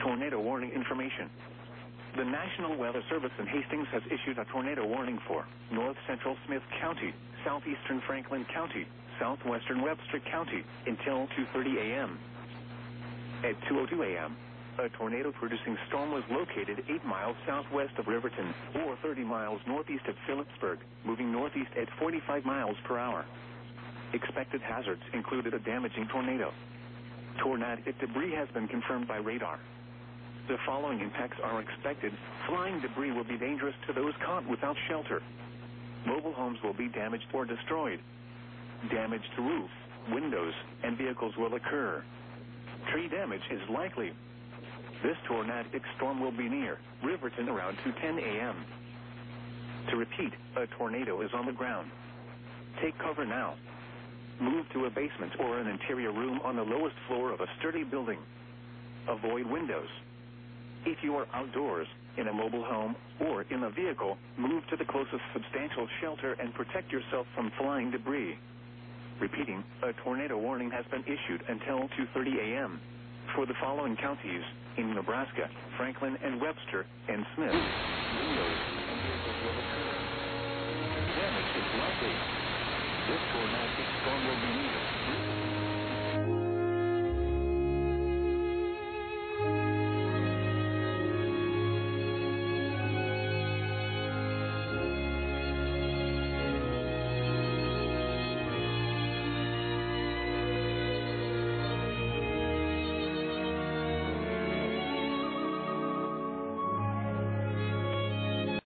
Tornado warning information. The National Weather Service in Hastings has issued a tornado warning for north central Smith County, southeastern Franklin County, southwestern Webster County until 2:30 a.m. At 2:02 a.m., a tornado-producing storm was located 8 miles southwest of Riverton or 30 miles northeast of Phillipsburg, moving northeast at 45 miles per hour. Expected hazards included a damaging tornado. Tornadic debris has been confirmed by radar. The following impacts are expected. Flying debris will be dangerous to those caught without shelter. Mobile homes will be damaged or destroyed. Damage to roofs, windows, and vehicles will occur. Tree damage is likely. This tornadic storm will be near Riverton around 2:10 a.m. To repeat, a tornado is on the ground. Take cover now. Move to a basement or an interior room on the lowest floor of a sturdy building. Avoid windows. If you are outdoors, in a mobile home, or in a vehicle, move to the closest substantial shelter and protect yourself from flying debris. Repeating, a tornado warning has been issued until 2:30 a.m. for the following counties in Nebraska, Franklin and Webster, and Smith. Windows and vehicles will occur. Damage is likely. This tornadic storm will be near